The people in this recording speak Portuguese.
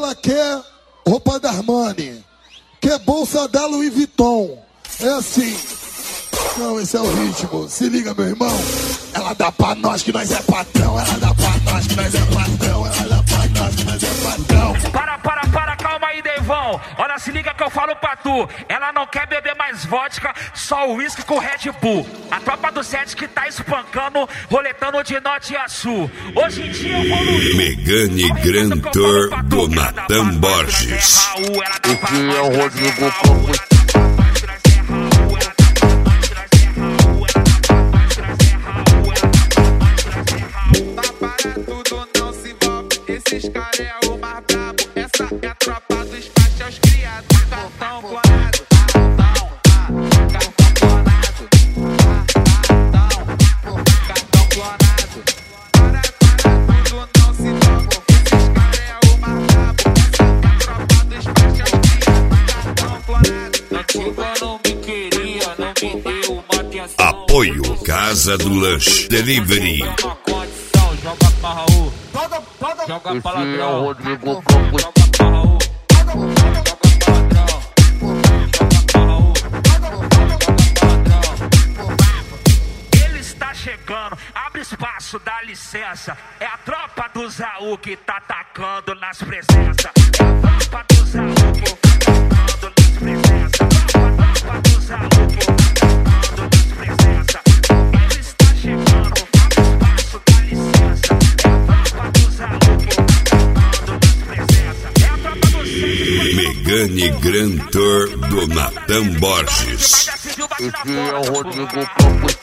Ela quer roupa da Armani, quer bolsa da Louis Vuitton. É assim. Não, esse é o ritmo. Se liga, meu irmão. Ela dá pra nós que nós é patrão. Ela dá pra nós que nós é patrão. Ela dá pra nós que nós é patrão. Para, calma aí, Deivão. Olha, se liga que eu falo pra tu. Ela não quer beber mais vodka, só uísque com Red Bull. A tropa do 7 que tá espancando, roletando de norte a sul. Hoje em dia eu vou no Megane Grand Tour do Natan Borges. Esse é o Rodrigo Campos. Esses caras é o mais brabo. Essa é a tropa dos faixas criados. Cartão clonado, cartão clonado, cartão clonado. Para tudo, não se toca. Esses caras é o mais brabo. Essa é a tropa dos faixas criados. Cartão clonado. Nativa não me queria, não me deu uma atenção. Apoio Casa do Lanche Delivery. Joga pra Raul, joga pra Esse é o ladrão, Rodrigo Campos. joga pra Raul, joga pra ladrão, joga pra Raul, joga pra ladrão. Ele está chegando, abre espaço, dá licença. É a tropa do Zaú que tá atacando nas presenças. É a tropa do Zaú que tá atacando nas presenças. A tropa do Zaú que tá atacando nas presenças. Ele está chegando, abre espaço, dá licença. Megane Grand Tour do Natan Borges. Esse é o Rodrigo Campos.